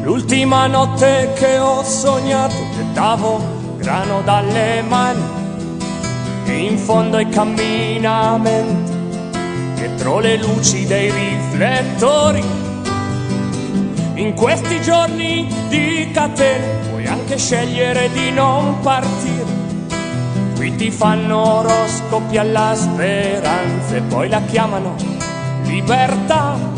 L'ultima notte che ho sognato gettavo grano dalle mani in fondo ai camminamenti, dietro le luci dei riflettori. In questi giorni di catene puoi anche scegliere di non partire. Qui ti fanno oroscopi alla speranza e poi la chiamano libertà.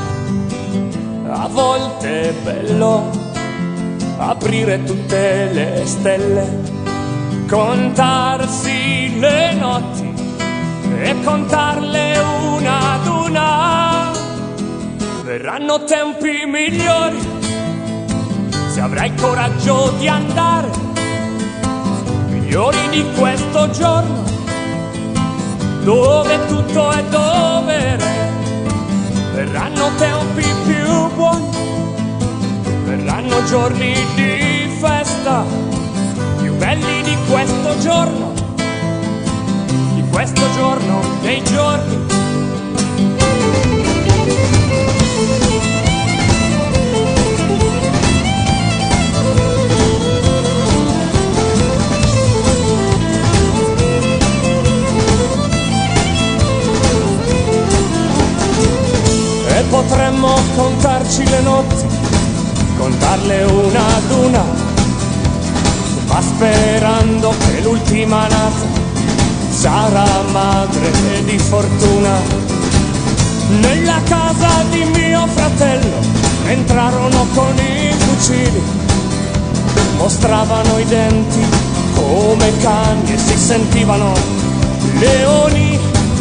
A volte è bello aprire tutte le stelle, contarsi le notti e contarle una ad una. Verranno tempi migliori se avrai coraggio di andare, migliori di questo giorno dove tutto è dovere. Verranno tempi più buoni, verranno giorni di festa, più belli di questo giorno dei giorni. E potremmo contarci le notti, contarle una ad una, ma sperando che l'ultima nata sarà madre di fortuna. Nella casa di mio fratello entrarono con i fucili, mostravano i denti come cani e si sentivano leoni.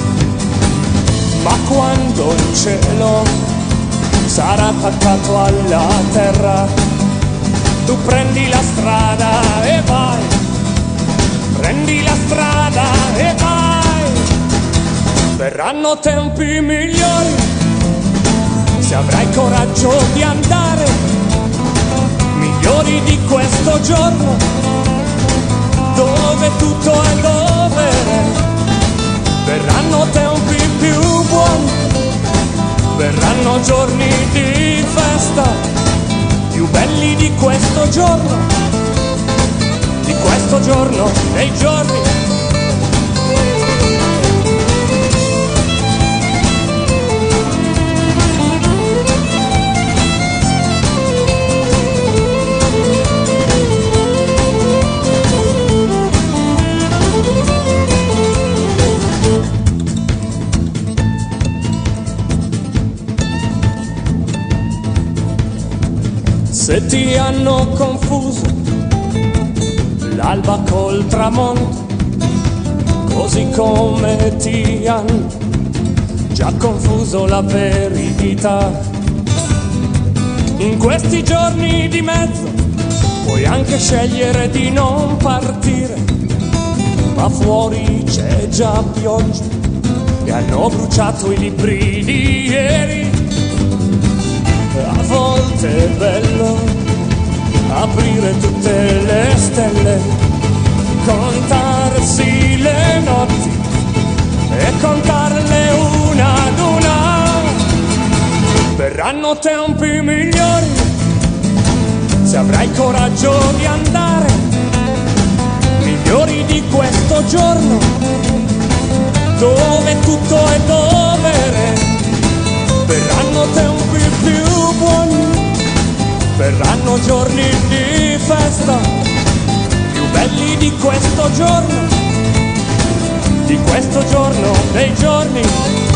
Ma quando il cielo sarà attaccato alla terra, tu prendi la strada e vai, prendi la strada e vai. Verranno tempi migliori se avrai coraggio di andare, migliori di questo giorno dove tutto è dovere. Verranno tempi più buoni, verranno giorni di festa, più belli di questo giorno dei giorni. Se ti hanno confuso l'alba col tramonto, così come ti hanno già confuso la verità, in questi giorni di mezzo puoi anche scegliere di non partire, ma fuori c'è già pioggia e hanno bruciato i libri di ieri. A volte è bello aprire tutte le stelle, contarsi le notti e contarle una ad una. Verranno tempi migliori se avrai coraggio di andare, migliori di questo giorno dove tutto è dovere. Verranno tempi più buoni, verranno giorni di festa, più belli di questo giorno dei giorni.